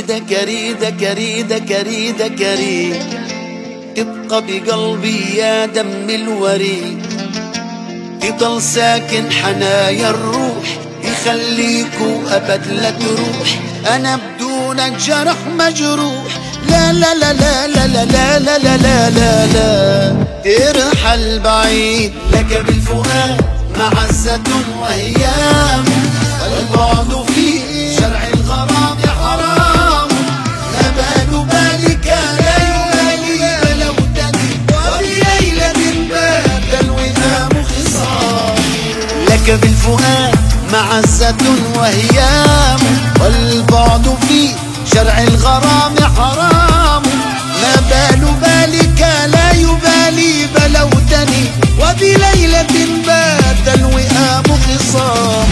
أريدك أريدك أريدك أريدك أريد تبقى بقلبي يا دم الوريد، تضل ساكن حنايا الروح، يخليكوا أبد لا تروح. أنا بدونك جرح مجروح، لا لا لا لا لا لا لا لا لا لا لا ترحل بعيد. لك بالفؤاد معزة وهيام، والبعد فيه شرع الغرام حرام. ما بال بالك لا يبالي بلوتني، وبليلة بات الوئام خصام. لك بالفؤاد معزة وهيام، والبعد فيه شرع الغرام حرام. ما بال بالك لا يبالي بلوتني، وبليلة بات الوئام خصام.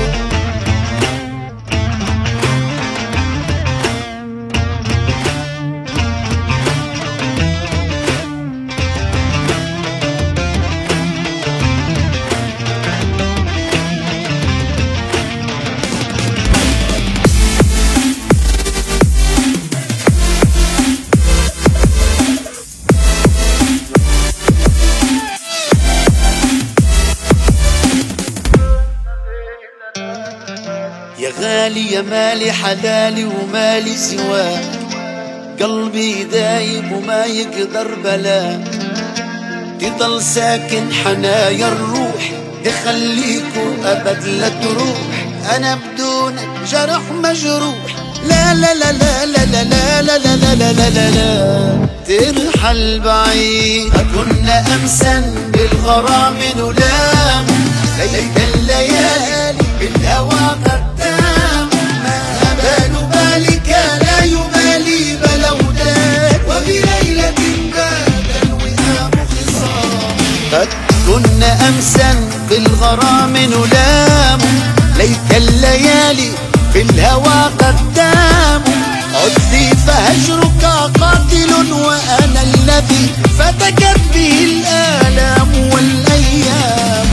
يا غالي يا مالي حلالي ومالي سواك، قلبي دايب وما يقدر بلاك. تضل ساكن حنايا الروح، يخليكوا أبد لا تروح. أنا بدونك جرح مجروح، لا لا لا لا لا لا لا لا لا لا لا لا لا ترحل بعيد. كنا أمسا بالغرام نلام، ليت الليالي بالهوى قدام. ما بال بالك لا يبالي بلوتك، وبليلة بات الوئام خصام. قد كنا أمسا بالغرام نلام، ليت الليالي بالهوى قدام. عدي فهجرك قاتل، وأنا الذي فتكت به الآلام والأيام.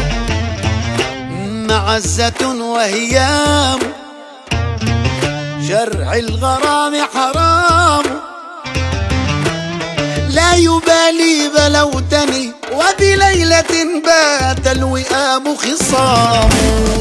معزة وهيام، شرع الغرام حرام. لا يبالي بلوتني، وبليلة بات الوئام خصام.